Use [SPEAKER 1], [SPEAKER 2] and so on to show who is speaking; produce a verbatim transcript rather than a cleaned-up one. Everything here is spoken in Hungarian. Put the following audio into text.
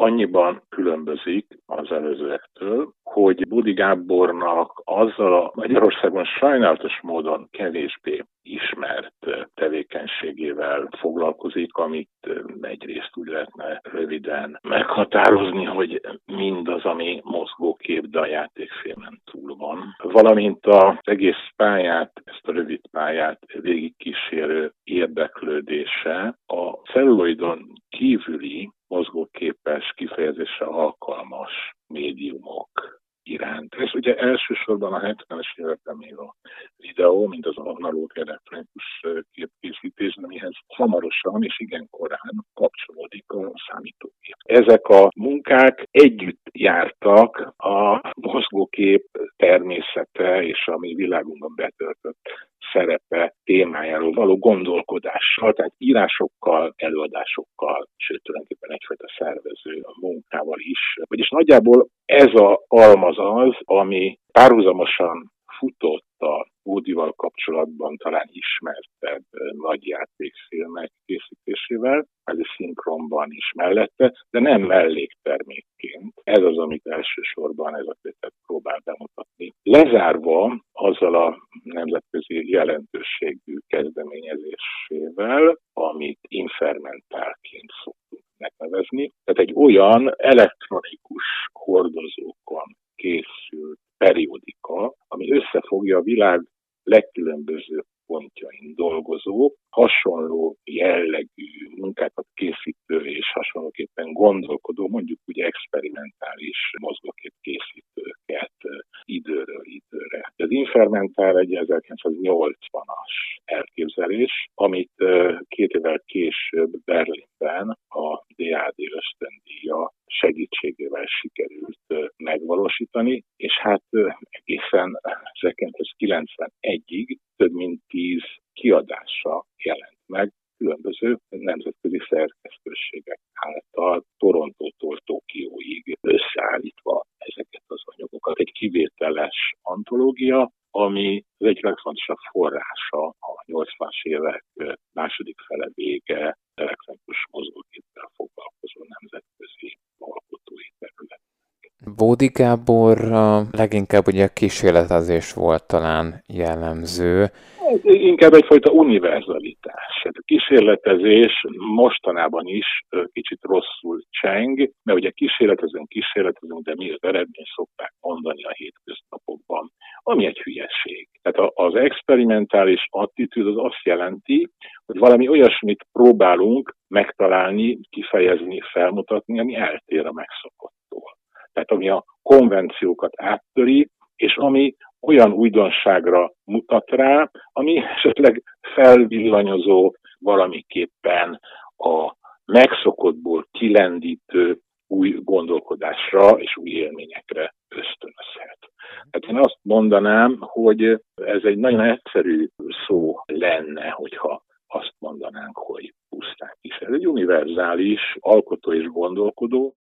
[SPEAKER 1] annyiban különbözik az előzőektől, hogy Bódi Gábornak azzal a Magyarországon sajnálatos módon kevésbé ismert tevékenységével foglalkozik, amit egyrészt úgy lehetne röviden meghatározni, hogy mindaz, ami mozgókép, de a játékfilmen túl van. Valamint az egész pályát, ezt a rövid pályát végigkísérő érdeklődése a celluloidon kívüli mozgóképes, kifejezésre alkalmas médiumok iránt. Ez ugye elsősorban a hetvenes években még a videó, mint az analóg elektronikus képkészítés, amihez hamarosan és igen korán kapcsolódik a számítógép. Ezek a munkák együtt jártak a mozgókép természete és a mi világunkban betöltött szerepe témájáról való gondolkodással, tehát írásokkal, előadásokkal, sőt tulajdonképpen egyfajta szervező munkával is. Vagyis nagyjából ez a almaz az, ami párhuzamosan futott a Bódival kapcsolatban talán ismertebb nagy játékfilmek készítésével, ez a szinkronban is mellette, de nem melléktermékként. Ez az, amit elsősorban ez a kötet próbál bemutatni. Lezárva azzal a nemzetközi jelentőségű kezdeményezésével, amit infermentálként szoktunk megnevezni. Tehát egy olyan elektronikus hordozókon készült periódika, ami összefogja a világ legkülönbözőbb pontjain dolgozó, hasonló jellegű munkákat készítő és hasonlóképpen gondolkodó, mondjuk ugye experimentális mozgókép készítőket időről időre. Az Infermentál egy ezerkilencszáznyolcvanas elképzelés, amit két évvel később Berlinben a dé á dé ösztöndíja segítségével sikerült megvalósítani, és hát egészen ezerkilencszázkilencvenegyig több mint tíz kiadása jelent meg különböző nemzetközi szerkesztőségek által, Torontótól Tokióig összeállítva ezeket az anyagokat. Egy kivételes antológia, ami az egyik legfontosabb forrása a nyolcvanas évek második fele vége elektronikus mozgóképpel foglalkozó nemzetközi alkotói terület.
[SPEAKER 2] Bódi Gábor leginkább ugye kísérletezés volt talán jellemző.
[SPEAKER 1] Inkább egyfajta univerzalitás. A kísérletezés mostanában is kicsit rosszul cseng, mert ugye kísérletezünk, kísérletezünk, de mi az eredmény szokták mondani a hétköznapokban, ami egy hülyeség. Tehát az experimentális attitűd az azt jelenti, hogy valami olyasmit próbálunk megtalálni, kifejezni, felmutatni, ami eltér a megszokottól. Tehát ami a konvenciókat áttöri, és ami olyan újdonságra mutat rá, ami esetleg felvillanyozó valamiképpen a megszokottból kilendítő új gondolkodásra és új élményekre ösztönözhet. Hát én azt mondanám, hogy ez egy nagyon egyszerű szó lenne, hogyha azt mondanánk, hogy pusztán is. Ez egy univerzális alkotó és gondolkodó,